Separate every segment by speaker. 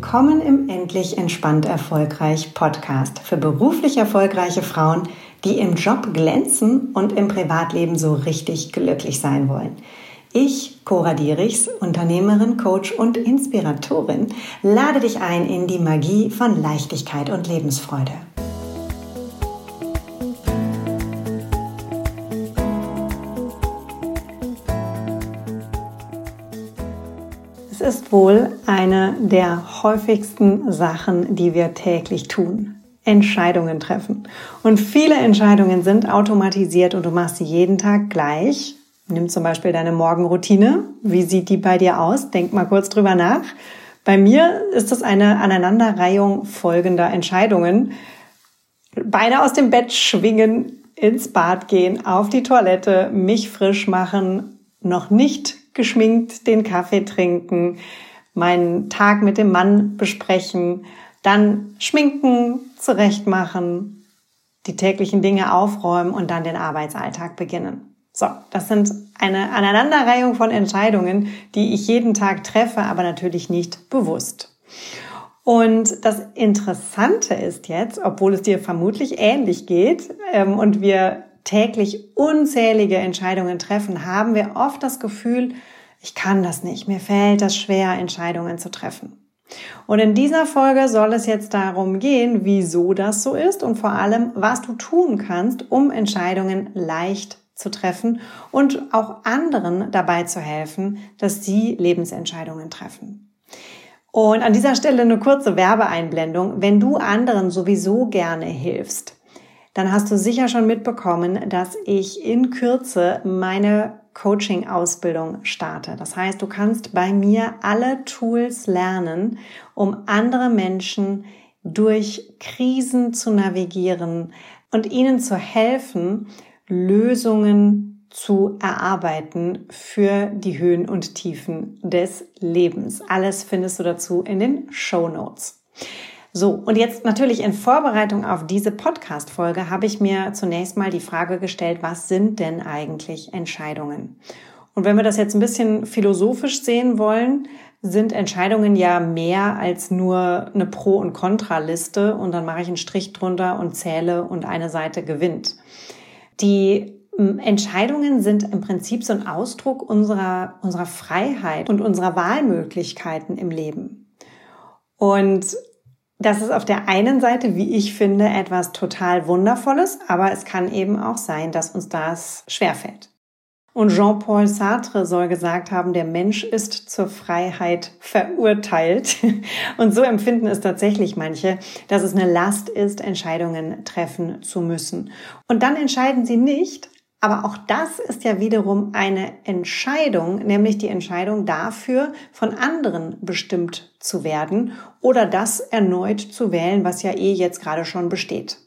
Speaker 1: Willkommen im Endlich Entspannt Erfolgreich Podcast für beruflich erfolgreiche Frauen, die im Job glänzen und im Privatleben so richtig glücklich sein wollen. Ich, Cora Dierichs, Unternehmerin, Coach und Inspiratorin, lade dich ein in die Magie von Leichtigkeit und Lebensfreude. Es ist wohl eine der häufigsten Sachen, die wir täglich tun. Entscheidungen treffen. Und viele Entscheidungen sind automatisiert und du machst sie jeden Tag gleich. Nimm zum Beispiel deine Morgenroutine. Wie sieht die bei dir aus? Denk mal kurz drüber nach. Bei mir ist es eine Aneinanderreihung folgender Entscheidungen. Beine aus dem Bett schwingen, ins Bad gehen, auf die Toilette, mich frisch machen, noch nicht geschminkt den Kaffee trinken, meinen Tag mit dem Mann besprechen, dann schminken, zurechtmachen, die täglichen Dinge aufräumen und dann den Arbeitsalltag beginnen. So, das sind eine Aneinanderreihung von Entscheidungen, die ich jeden Tag treffe, aber natürlich nicht bewusst. Und das Interessante ist jetzt, obwohl es dir vermutlich ähnlich geht und wir täglich unzählige Entscheidungen treffen, haben wir oft das Gefühl, ich kann das nicht, mir fällt das schwer, Entscheidungen zu treffen. Und in dieser Folge soll es jetzt darum gehen, wieso das so ist und vor allem, was du tun kannst, um Entscheidungen leicht zu treffen und auch anderen dabei zu helfen, dass sie Lebensentscheidungen treffen. Und an dieser Stelle eine kurze Werbeeinblendung. Wenn du anderen sowieso gerne hilfst, dann hast du sicher schon mitbekommen, dass ich in Kürze meine Coaching-Ausbildung starte. Das heißt, du kannst bei mir alle Tools lernen, um andere Menschen durch Krisen zu navigieren und ihnen zu helfen, Lösungen zu erarbeiten für die Höhen und Tiefen des Lebens. Alles findest du dazu in den Shownotes. So, und jetzt natürlich in Vorbereitung auf diese Podcast-Folge habe ich mir zunächst mal die Frage gestellt, was sind denn eigentlich Entscheidungen? Und wenn wir das jetzt ein bisschen philosophisch sehen wollen, sind Entscheidungen ja mehr als nur eine Pro- und Kontraliste und dann mache ich einen Strich drunter und zähle und eine Seite gewinnt. Die Entscheidungen sind im Prinzip so ein Ausdruck unserer Freiheit und unserer Wahlmöglichkeiten im Leben. Und das ist auf der einen Seite, wie ich finde, etwas total Wundervolles, aber es kann eben auch sein, dass uns das schwerfällt. Und Jean-Paul Sartre soll gesagt haben, der Mensch ist zur Freiheit verurteilt. Und so empfinden es tatsächlich manche, dass es eine Last ist, Entscheidungen treffen zu müssen. Und dann entscheiden sie nicht. Aber auch das ist ja wiederum eine Entscheidung, nämlich die Entscheidung dafür, von anderen bestimmt zu werden oder das erneut zu wählen, was ja jetzt gerade schon besteht.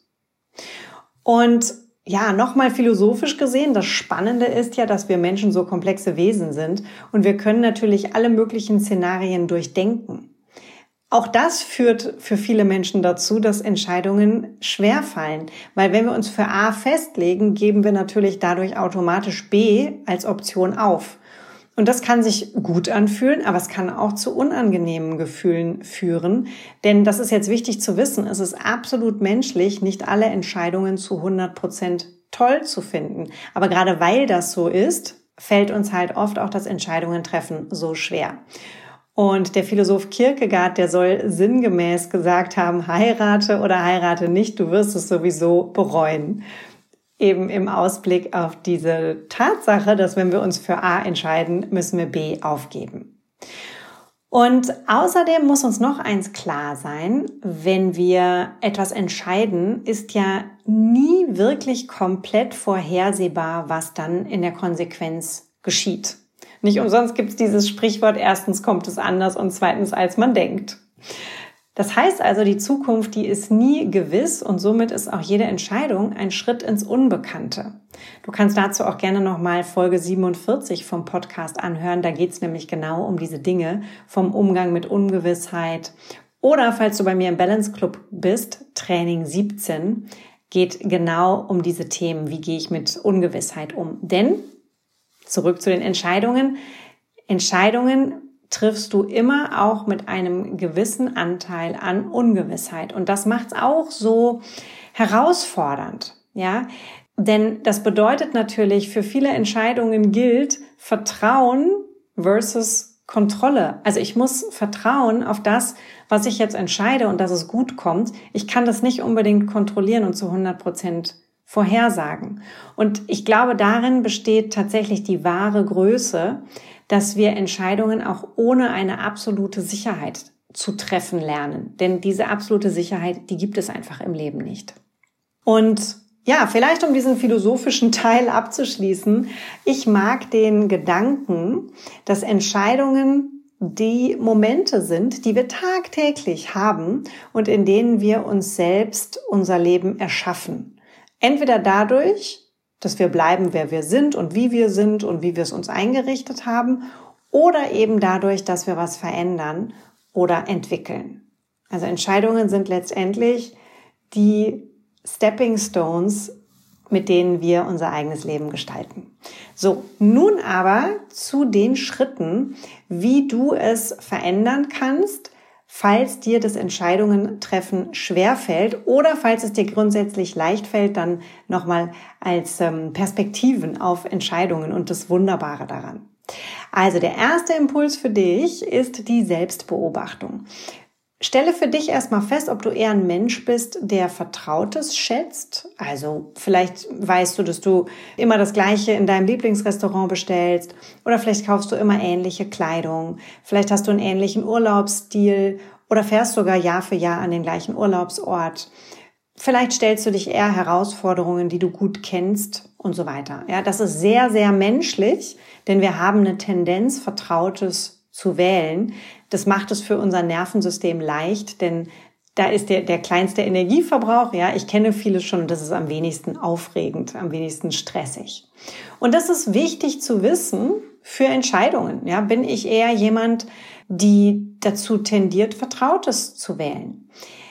Speaker 1: Und ja, nochmal philosophisch gesehen, das Spannende ist ja, dass wir Menschen so komplexe Wesen sind und wir können natürlich alle möglichen Szenarien durchdenken. Auch das führt für viele Menschen dazu, dass Entscheidungen schwerfallen, weil wenn wir uns für A festlegen, geben wir natürlich dadurch automatisch B als Option auf. Und das kann sich gut anfühlen, aber es kann auch zu unangenehmen Gefühlen führen, denn das ist jetzt wichtig zu wissen, es ist absolut menschlich, nicht alle Entscheidungen zu 100% toll zu finden. Aber gerade weil das so ist, fällt uns halt oft auch das Entscheidungen treffen so schwer. Und der Philosoph Kierkegaard, der soll sinngemäß gesagt haben, heirate oder heirate nicht, du wirst es sowieso bereuen. Eben im Ausblick auf diese Tatsache, dass wenn wir uns für A entscheiden, müssen wir B aufgeben. Und außerdem muss uns noch eins klar sein, wenn wir etwas entscheiden, ist ja nie wirklich komplett vorhersehbar, was dann in der Konsequenz geschieht. Nicht umsonst gibt es dieses Sprichwort, erstens kommt es anders und zweitens als man denkt. Das heißt also, die Zukunft, die ist nie gewiss und somit ist auch jede Entscheidung ein Schritt ins Unbekannte. Du kannst dazu auch gerne nochmal Folge 47 vom Podcast anhören, da geht es nämlich genau um diese Dinge vom Umgang mit Ungewissheit. Oder falls du bei mir im Balance Club bist, Training 17, geht genau um diese Themen, wie gehe ich mit Ungewissheit um. Denn zurück zu den Entscheidungen. Entscheidungen triffst du immer auch mit einem gewissen Anteil an Ungewissheit. Und das macht es auch so herausfordernd, ja. Denn das bedeutet natürlich, für viele Entscheidungen gilt Vertrauen versus Kontrolle. Also ich muss vertrauen auf das, was ich jetzt entscheide und dass es gut kommt. Ich kann das nicht unbedingt kontrollieren und zu 100% vorhersagen. Und ich glaube, darin besteht tatsächlich die wahre Größe, dass wir Entscheidungen auch ohne eine absolute Sicherheit zu treffen lernen. Denn diese absolute Sicherheit, die gibt es einfach im Leben nicht. Und ja, vielleicht um diesen philosophischen Teil abzuschließen, ich mag den Gedanken, dass Entscheidungen die Momente sind, die wir tagtäglich haben und in denen wir uns selbst unser Leben erschaffen. Entweder dadurch, dass wir bleiben, wer wir sind und wie wir es uns eingerichtet haben, oder eben dadurch, dass wir was verändern oder entwickeln. Also Entscheidungen sind letztendlich die Stepping Stones, mit denen wir unser eigenes Leben gestalten. So, nun aber zu den Schritten, wie du es verändern kannst, falls dir das Entscheidungen treffen schwerfällt oder falls es dir grundsätzlich leicht fällt, dann nochmal als Perspektiven auf Entscheidungen und das Wunderbare daran. Also der erste Impuls für dich ist die Selbstbeobachtung. Stelle für dich erstmal fest, ob du eher ein Mensch bist, der Vertrautes schätzt. Also vielleicht weißt du, dass du immer das Gleiche in deinem Lieblingsrestaurant bestellst oder vielleicht kaufst du immer ähnliche Kleidung. Vielleicht hast du einen ähnlichen Urlaubsstil oder fährst sogar Jahr für Jahr an den gleichen Urlaubsort. Vielleicht stellst du dich eher Herausforderungen, die du gut kennst und so weiter. Ja, das ist sehr, sehr menschlich, denn wir haben eine Tendenz, Vertrautes zu wählen. Das macht es für unser Nervensystem leicht, denn da ist der kleinste Energieverbrauch. Ja, ich kenne vieles schon, das ist am wenigsten aufregend, am wenigsten stressig. Und das ist wichtig zu wissen für Entscheidungen. Ja, bin ich eher jemand, die dazu tendiert, Vertrautes zu wählen?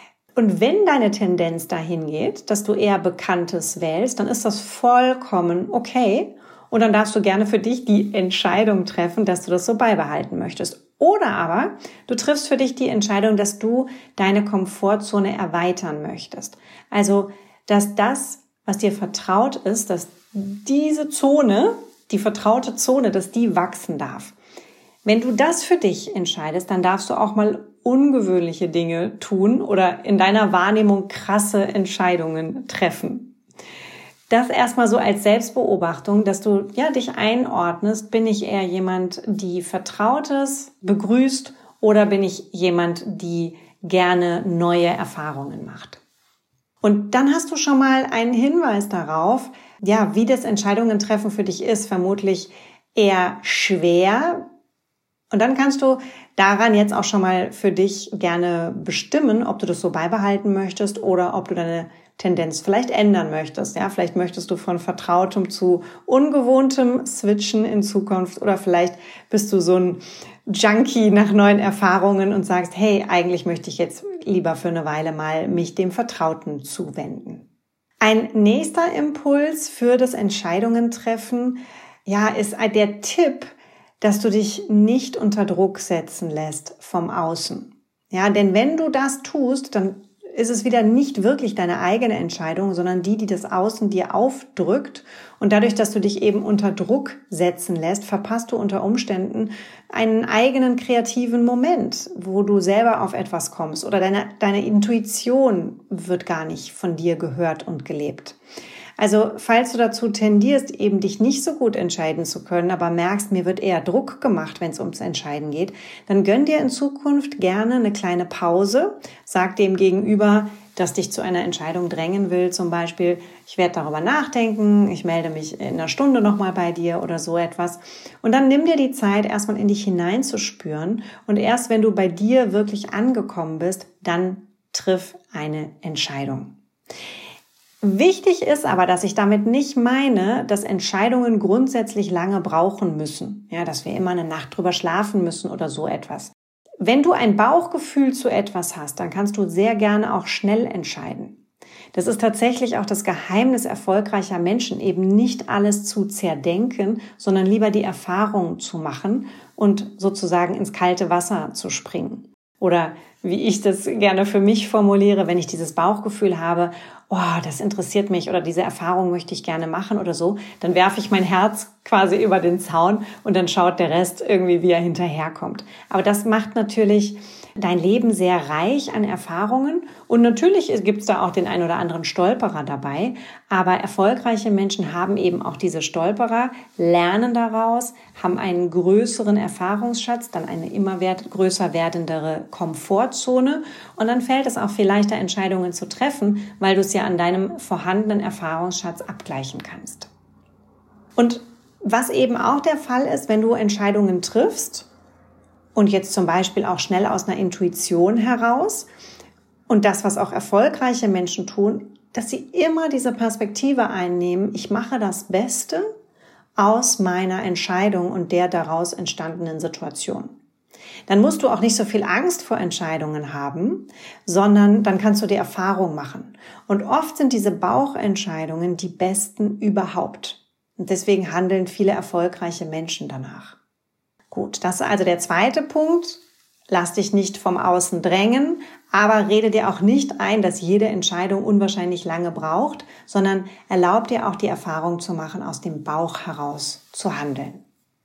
Speaker 1: Und wenn deine Tendenz dahin geht, dass du eher Bekanntes wählst, dann ist das vollkommen okay. Und dann darfst du gerne für dich die Entscheidung treffen, dass du das so beibehalten möchtest. Oder aber du triffst für dich die Entscheidung, dass du deine Komfortzone erweitern möchtest. Also, dass das, was dir vertraut ist, dass diese Zone, die vertraute Zone, dass die wachsen darf. Wenn du das für dich entscheidest, dann darfst du auch mal ungewöhnliche Dinge tun oder in deiner Wahrnehmung krasse Entscheidungen treffen. Das erstmal so als Selbstbeobachtung, dass du dich einordnest, bin ich eher jemand, die Vertrautes begrüßt oder bin ich jemand, die gerne neue Erfahrungen macht. Und dann hast du schon mal einen Hinweis darauf, wie das Entscheidungen treffen für dich ist, vermutlich eher schwer. Und dann kannst du daran jetzt auch schon mal für dich gerne bestimmen, ob du das so beibehalten möchtest oder ob du deine Tendenz vielleicht ändern möchtest. Ja, vielleicht möchtest du von Vertrautem zu Ungewohntem switchen in Zukunft oder vielleicht bist du so ein Junkie nach neuen Erfahrungen und sagst, hey, eigentlich möchte ich jetzt lieber für eine Weile mal mich dem Vertrauten zuwenden. Ein nächster Impuls für das Entscheidungen treffen, ist der Tipp, dass du dich nicht unter Druck setzen lässt vom Außen. Ja, denn wenn du das tust, dann ist es wieder nicht wirklich deine eigene Entscheidung, sondern die das Außen dir aufdrückt. Und dadurch, dass du dich eben unter Druck setzen lässt, verpasst du unter Umständen einen eigenen kreativen Moment, wo du selber auf etwas kommst oder deine Intuition wird gar nicht von dir gehört und gelebt. Also falls du dazu tendierst, eben dich nicht so gut entscheiden zu können, aber merkst, mir wird eher Druck gemacht, wenn es ums Entscheiden geht, dann gönn dir in Zukunft gerne eine kleine Pause. Sag dem Gegenüber, das dich zu einer Entscheidung drängen will, zum Beispiel, ich werde darüber nachdenken, ich melde mich in einer Stunde nochmal bei dir oder so etwas. Und dann nimm dir die Zeit, erstmal in dich hineinzuspüren und erst wenn du bei dir wirklich angekommen bist, dann triff eine Entscheidung. Wichtig ist aber, dass ich damit nicht meine, dass Entscheidungen grundsätzlich lange brauchen müssen. Ja, dass wir immer eine Nacht drüber schlafen müssen oder so etwas. Wenn du ein Bauchgefühl zu etwas hast, dann kannst du sehr gerne auch schnell entscheiden. Das ist tatsächlich auch das Geheimnis erfolgreicher Menschen, eben nicht alles zu zerdenken, sondern lieber die Erfahrung zu machen und sozusagen ins kalte Wasser zu springen. Oder wie ich das gerne für mich formuliere, wenn ich dieses Bauchgefühl habe, oh, das interessiert mich oder diese Erfahrung möchte ich gerne machen oder so, dann werfe ich mein Herz quasi über den Zaun und dann schaut der Rest irgendwie, wie er hinterherkommt. Aber das macht natürlich dein Leben sehr reich an Erfahrungen und natürlich gibt es da auch den ein oder anderen Stolperer dabei, aber erfolgreiche Menschen haben eben auch diese Stolperer, lernen daraus, haben einen größeren Erfahrungsschatz, dann eine immer größer werdendere Komfortzone und dann fällt es auch viel leichter, Entscheidungen zu treffen, weil du es ja an deinem vorhandenen Erfahrungsschatz abgleichen kannst. Und was eben auch der Fall ist, wenn du Entscheidungen triffst, und jetzt zum Beispiel auch schnell aus einer Intuition heraus. Und das, was auch erfolgreiche Menschen tun, dass sie immer diese Perspektive einnehmen, ich mache das Beste aus meiner Entscheidung und der daraus entstandenen Situation. Dann musst du auch nicht so viel Angst vor Entscheidungen haben, sondern dann kannst du die Erfahrung machen. Und oft sind diese Bauchentscheidungen die besten überhaupt. Und deswegen handeln viele erfolgreiche Menschen danach. Gut, das ist also der zweite Punkt. Lass dich nicht vom Außen drängen, aber rede dir auch nicht ein, dass jede Entscheidung unwahrscheinlich lange braucht, sondern erlaub dir auch die Erfahrung zu machen, aus dem Bauch heraus zu handeln.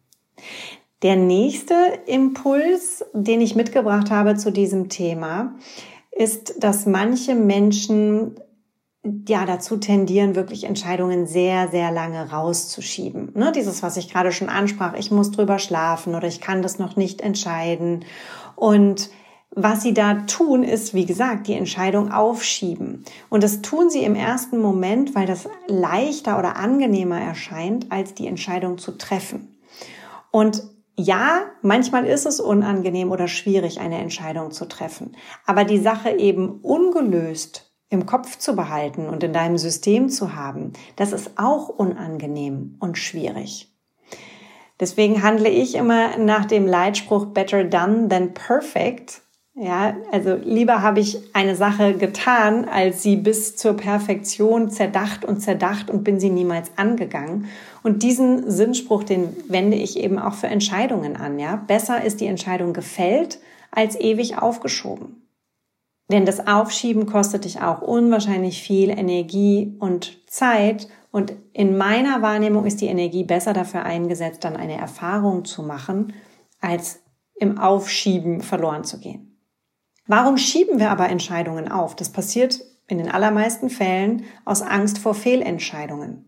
Speaker 1: Der nächste Impuls, den ich mitgebracht habe zu diesem Thema, ist, dass manche Menschen dazu tendieren, wirklich Entscheidungen sehr, sehr lange rauszuschieben. Ne, dieses, was ich gerade schon ansprach, ich muss drüber schlafen oder ich kann das noch nicht entscheiden. Und was sie da tun, ist, wie gesagt, die Entscheidung aufschieben. Und das tun sie im ersten Moment, weil das leichter oder angenehmer erscheint, als die Entscheidung zu treffen. Und ja, manchmal ist es unangenehm oder schwierig, eine Entscheidung zu treffen. Aber die Sache eben ungelöst im Kopf zu behalten und in deinem System zu haben, das ist auch unangenehm und schwierig. Deswegen handle ich immer nach dem Leitspruch Better done than perfect. Ja, also lieber habe ich eine Sache getan, als sie bis zur Perfektion zerdacht und bin sie niemals angegangen. Und diesen Sinnspruch, den wende ich eben auch für Entscheidungen an. Ja, besser ist die Entscheidung gefällt als ewig aufgeschoben. Denn das Aufschieben kostet dich auch unwahrscheinlich viel Energie und Zeit. Und in meiner Wahrnehmung ist die Energie besser dafür eingesetzt, dann eine Erfahrung zu machen, als im Aufschieben verloren zu gehen. Warum schieben wir aber Entscheidungen auf? Das passiert in den allermeisten Fällen aus Angst vor Fehlentscheidungen.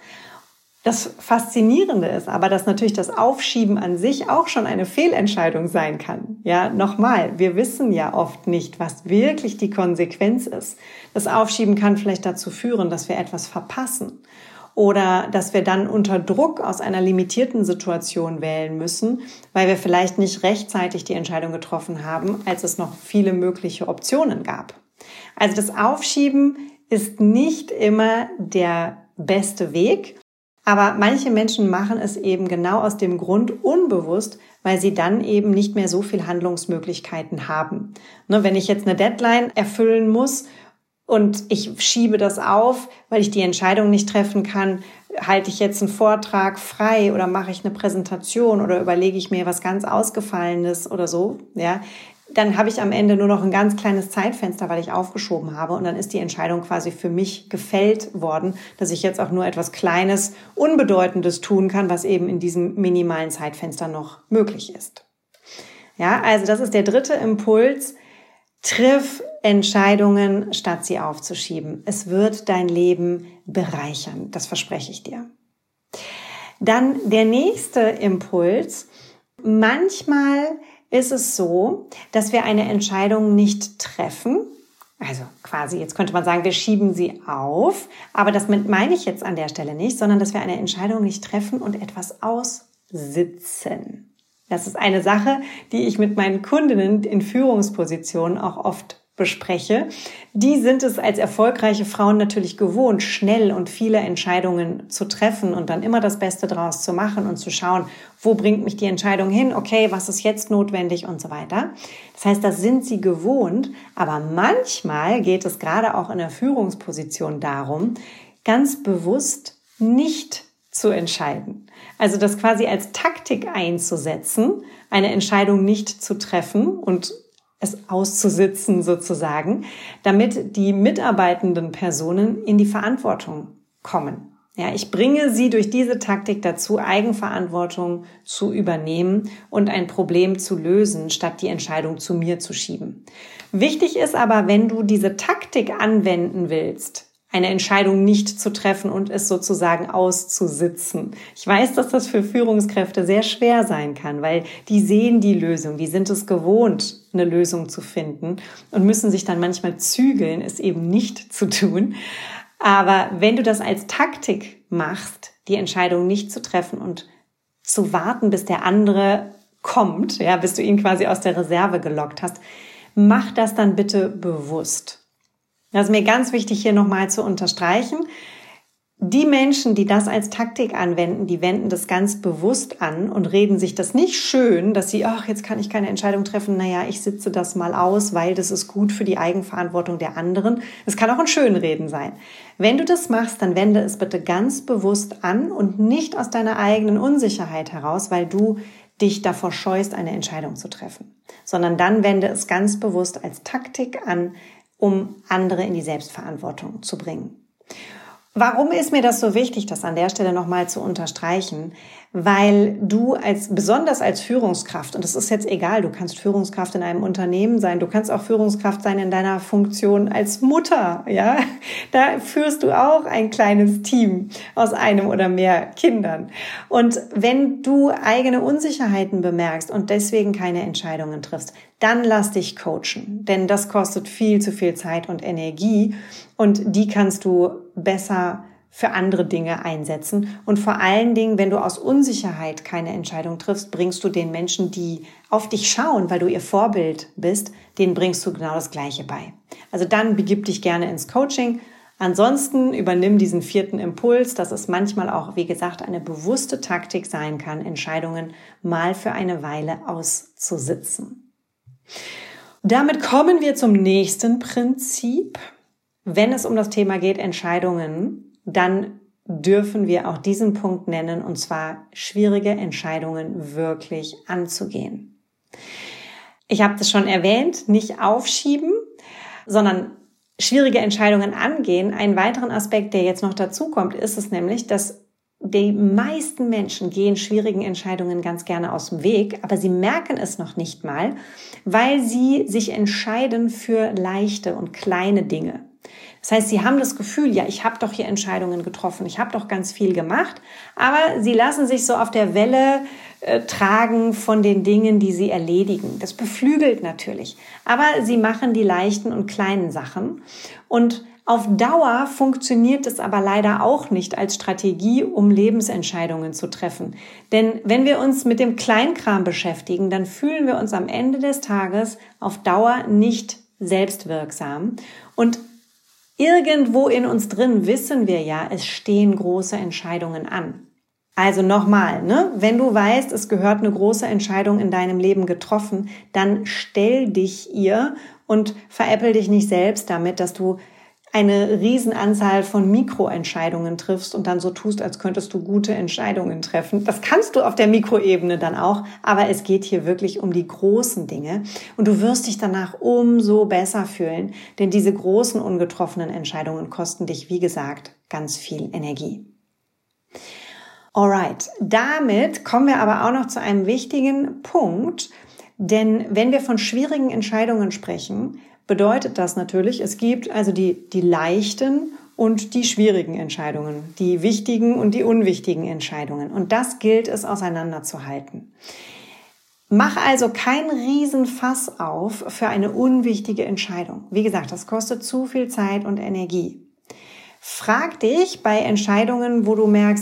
Speaker 1: Das Faszinierende ist aber, dass natürlich das Aufschieben an sich auch schon eine Fehlentscheidung sein kann. Ja, nochmal, wir wissen ja oft nicht, was wirklich die Konsequenz ist. Das Aufschieben kann vielleicht dazu führen, dass wir etwas verpassen oder dass wir dann unter Druck aus einer limitierten Situation wählen müssen, weil wir vielleicht nicht rechtzeitig die Entscheidung getroffen haben, als es noch viele mögliche Optionen gab. Also das Aufschieben ist nicht immer der beste Weg. Aber manche Menschen machen es eben genau aus dem Grund unbewusst, weil sie dann eben nicht mehr so viel Handlungsmöglichkeiten haben. Ne, wenn ich jetzt eine Deadline erfüllen muss und ich schiebe das auf, weil ich die Entscheidung nicht treffen kann, halte ich jetzt einen Vortrag frei oder mache ich eine Präsentation oder überlege ich mir was ganz Ausgefallenes oder so, ja, dann habe ich am Ende nur noch ein ganz kleines Zeitfenster, weil ich aufgeschoben habe und dann ist die Entscheidung quasi für mich gefällt worden, dass ich jetzt auch nur etwas Kleines, Unbedeutendes tun kann, was eben in diesem minimalen Zeitfenster noch möglich ist. Ja, also das ist der dritte Impuls. Triff Entscheidungen, statt sie aufzuschieben. Es wird dein Leben bereichern, das verspreche ich dir. Dann der nächste Impuls. Manchmal ist es so, dass wir eine Entscheidung nicht treffen. Also quasi, jetzt könnte man sagen, wir schieben sie auf. Aber das meine ich jetzt an der Stelle nicht, sondern dass wir eine Entscheidung nicht treffen und etwas aussitzen. Das ist eine Sache, die ich mit meinen Kundinnen in Führungspositionen auch oft bespreche, die sind es als erfolgreiche Frauen natürlich gewohnt, schnell und viele Entscheidungen zu treffen und dann immer das Beste draus zu machen und zu schauen, wo bringt mich die Entscheidung hin, okay, was ist jetzt notwendig und so weiter. Das heißt, das sind sie gewohnt, aber manchmal geht es gerade auch in der Führungsposition darum, ganz bewusst nicht zu entscheiden. Also das quasi als Taktik einzusetzen, eine Entscheidung nicht zu treffen und es auszusitzen sozusagen, damit die mitarbeitenden Personen in die Verantwortung kommen. Ja, ich bringe sie durch diese Taktik dazu, Eigenverantwortung zu übernehmen und ein Problem zu lösen, statt die Entscheidung zu mir zu schieben. Wichtig ist aber, wenn du diese Taktik anwenden willst, eine Entscheidung nicht zu treffen und es sozusagen auszusitzen. Ich weiß, dass das für Führungskräfte sehr schwer sein kann, weil die sehen die Lösung, die sind es gewohnt, eine Lösung zu finden und müssen sich dann manchmal zügeln, es eben nicht zu tun. Aber wenn du das als Taktik machst, die Entscheidung nicht zu treffen und zu warten, bis der andere kommt, ja, bis du ihn quasi aus der Reserve gelockt hast, mach das dann bitte bewusst. Das ist mir ganz wichtig hier nochmal zu unterstreichen. Die Menschen, die das als Taktik anwenden, die wenden das ganz bewusst an und reden sich das nicht schön, dass sie, ach, jetzt kann ich keine Entscheidung treffen, naja, ich sitze das mal aus, weil das ist gut für die Eigenverantwortung der anderen. Es kann auch ein Schönreden sein. Wenn du das machst, dann wende es bitte ganz bewusst an und nicht aus deiner eigenen Unsicherheit heraus, weil du dich davor scheust, eine Entscheidung zu treffen, sondern dann wende es ganz bewusst als Taktik an, um andere in die Selbstverantwortung zu bringen. Warum ist mir das so wichtig, das an der Stelle nochmal zu unterstreichen? Weil du besonders als Führungskraft, und es ist jetzt egal, du kannst Führungskraft in einem Unternehmen sein, du kannst auch Führungskraft sein in deiner Funktion als Mutter, ja? Da führst du auch ein kleines Team aus einem oder mehr Kindern. Und wenn du eigene Unsicherheiten bemerkst und deswegen keine Entscheidungen triffst, dann lass dich coachen, denn das kostet viel zu viel Zeit und Energie und die kannst du besser für andere Dinge einsetzen. Und vor allen Dingen, wenn du aus Unsicherheit keine Entscheidung triffst, bringst du den Menschen, die auf dich schauen, weil du ihr Vorbild bist, denen bringst du genau das Gleiche bei. Also dann begib dich gerne ins Coaching. Ansonsten übernimm diesen 4. Impuls, dass es manchmal auch, wie gesagt, eine bewusste Taktik sein kann, Entscheidungen mal für eine Weile auszusitzen. Damit kommen wir zum nächsten Prinzip. Wenn es um das Thema geht, Entscheidungen, dann dürfen wir auch diesen Punkt nennen, und zwar schwierige Entscheidungen wirklich anzugehen. Ich habe das schon erwähnt, nicht aufschieben, sondern schwierige Entscheidungen angehen. Ein weiteren Aspekt, der jetzt noch dazu kommt, ist es nämlich, dass die meisten Menschen gehen schwierigen Entscheidungen ganz gerne aus dem Weg, aber sie merken es noch nicht mal, weil sie sich entscheiden für leichte und kleine Dinge. Das heißt, sie haben das Gefühl, ja, ich habe doch hier Entscheidungen getroffen, ich habe doch ganz viel gemacht, aber sie lassen sich so auf der Welle tragen von den Dingen, die sie erledigen. Das beflügelt natürlich, aber sie machen die leichten und kleinen Sachen und auf Dauer funktioniert es aber leider auch nicht als Strategie, um Lebensentscheidungen zu treffen. Denn wenn wir uns mit dem Kleinkram beschäftigen, dann fühlen wir uns am Ende des Tages auf Dauer nicht selbstwirksam und irgendwo in uns drin wissen wir ja, es stehen große Entscheidungen an. Also nochmal, wenn du weißt, es gehört eine große Entscheidung in deinem Leben getroffen, dann stell dich ihr und veräppel dich nicht selbst damit, dass du eine Riesenanzahl von Mikroentscheidungen triffst und dann so tust, als könntest du gute Entscheidungen treffen. Das kannst du auf der Mikroebene dann auch, aber es geht hier wirklich um die großen Dinge und du wirst dich danach umso besser fühlen, denn diese großen ungetroffenen Entscheidungen kosten dich, wie gesagt, ganz viel Energie. Alright, damit kommen wir aber auch noch zu einem wichtigen Punkt, denn wenn wir von schwierigen Entscheidungen sprechen, bedeutet das natürlich, es gibt also die leichten und die schwierigen Entscheidungen, die wichtigen und die unwichtigen Entscheidungen. Und das gilt es auseinanderzuhalten. Mach also kein Riesenfass auf für eine unwichtige Entscheidung. Wie gesagt, das kostet zu viel Zeit und Energie. Frag dich bei Entscheidungen, wo du merkst,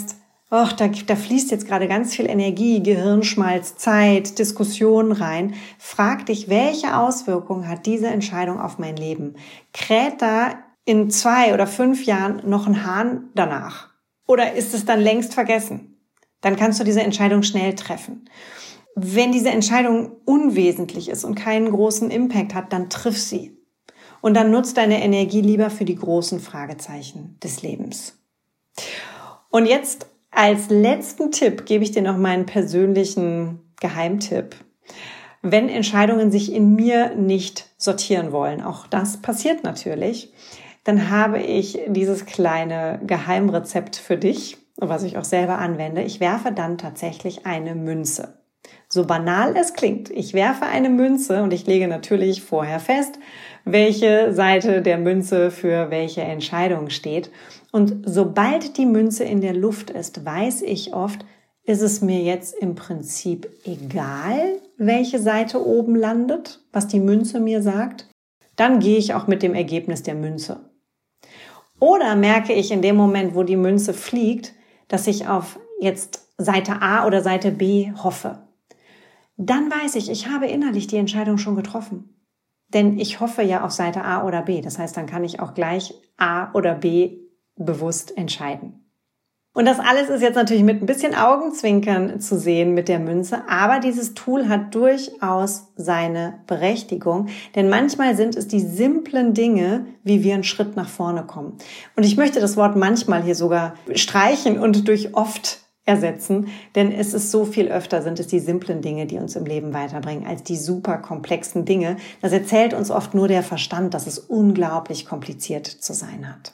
Speaker 1: da fließt jetzt gerade ganz viel Energie, Gehirnschmalz, Zeit, Diskussionen rein. Frag dich, welche Auswirkungen hat diese Entscheidung auf mein Leben? Kräht da in 2 oder 5 Jahren noch ein Hahn danach? Oder ist es dann längst vergessen? Dann kannst du diese Entscheidung schnell treffen. Wenn diese Entscheidung unwesentlich ist und keinen großen Impact hat, dann triff sie. Und dann nutzt deine Energie lieber für die großen Fragezeichen des Lebens. Und jetzt als letzten Tipp gebe ich dir noch meinen persönlichen Geheimtipp. Wenn Entscheidungen sich in mir nicht sortieren wollen, auch das passiert natürlich, dann habe ich dieses kleine Geheimrezept für dich, was ich auch selber anwende. Ich werfe dann tatsächlich eine Münze. So banal es klingt, ich werfe eine Münze und ich lege natürlich vorher fest, welche Seite der Münze für welche Entscheidung steht. Und sobald die Münze in der Luft ist, weiß ich oft, ist es mir jetzt im Prinzip egal, welche Seite oben landet, was die Münze mir sagt. Dann gehe ich auch mit dem Ergebnis der Münze. Oder merke ich in dem Moment, wo die Münze fliegt, dass ich auf jetzt Seite A oder Seite B hoffe. Dann weiß ich habe innerlich die Entscheidung schon getroffen. Denn ich hoffe ja auf Seite A oder B. Das heißt, dann kann ich auch gleich A oder B bewusst entscheiden. Und das alles ist jetzt natürlich mit ein bisschen Augenzwinkern zu sehen mit der Münze, aber dieses Tool hat durchaus seine Berechtigung, denn manchmal sind es die simplen Dinge, wie wir einen Schritt nach vorne kommen. Und ich möchte das Wort manchmal hier sogar streichen und durch oft ersetzen, denn es ist so viel öfter, sind es die simplen Dinge, die uns im Leben weiterbringen, als die super komplexen Dinge. Das erzählt uns oft nur der Verstand, dass es unglaublich kompliziert zu sein hat.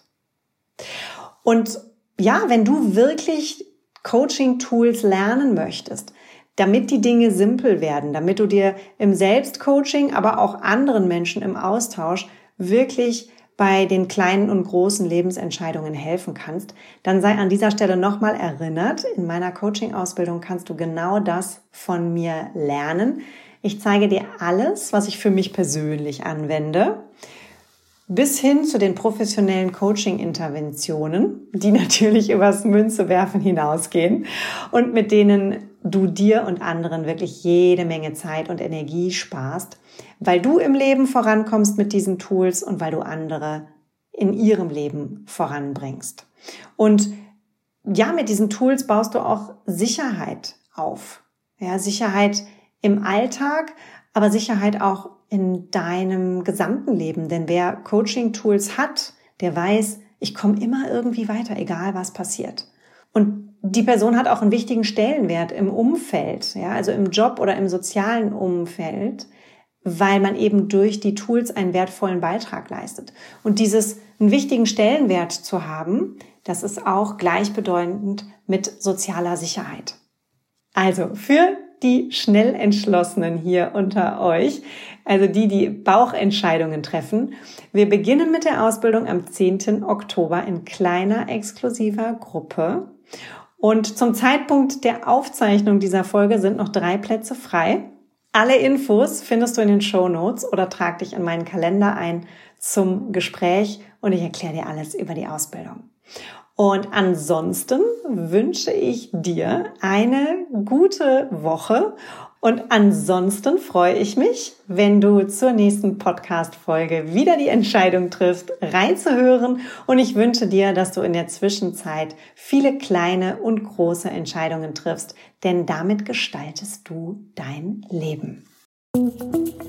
Speaker 1: Und ja, wenn du wirklich Coaching-Tools lernen möchtest, damit die Dinge simpel werden, damit du dir im Selbstcoaching, aber auch anderen Menschen im Austausch wirklich bei den kleinen und großen Lebensentscheidungen helfen kannst, dann sei an dieser Stelle nochmal erinnert, in meiner Coaching-Ausbildung kannst du genau das von mir lernen. Ich zeige dir alles, was ich für mich persönlich anwende, bis hin zu den professionellen Coaching-Interventionen, die natürlich übers Münzewerfen hinausgehen und mit denen du dir und anderen wirklich jede Menge Zeit und Energie sparst, weil du im Leben vorankommst mit diesen Tools und weil du andere in ihrem Leben voranbringst. Und ja, mit diesen Tools baust du auch Sicherheit auf. Ja, Sicherheit im Alltag, aber Sicherheit auch in deinem gesamten Leben. Denn wer Coaching-Tools hat, der weiß, ich komme immer irgendwie weiter, egal was passiert. Und die Person hat auch einen wichtigen Stellenwert im Umfeld, ja, also im Job oder im sozialen Umfeld, weil man eben durch die Tools einen wertvollen Beitrag leistet. Und einen wichtigen Stellenwert zu haben, das ist auch gleichbedeutend mit sozialer Sicherheit. Also für die Schnellentschlossenen hier unter euch, also die Bauchentscheidungen treffen. Wir beginnen mit der Ausbildung am 10. Oktober in kleiner, exklusiver Gruppe. Und zum Zeitpunkt der Aufzeichnung dieser Folge sind noch 3 Plätze frei. Alle Infos findest du in den Shownotes oder trag dich in meinen Kalender ein zum Gespräch und ich erkläre dir alles über die Ausbildung. Und ansonsten wünsche ich dir eine gute Woche und ansonsten freue ich mich, wenn du zur nächsten Podcast-Folge wieder die Entscheidung triffst, reinzuhören und ich wünsche dir, dass du in der Zwischenzeit viele kleine und große Entscheidungen triffst, denn damit gestaltest du dein Leben.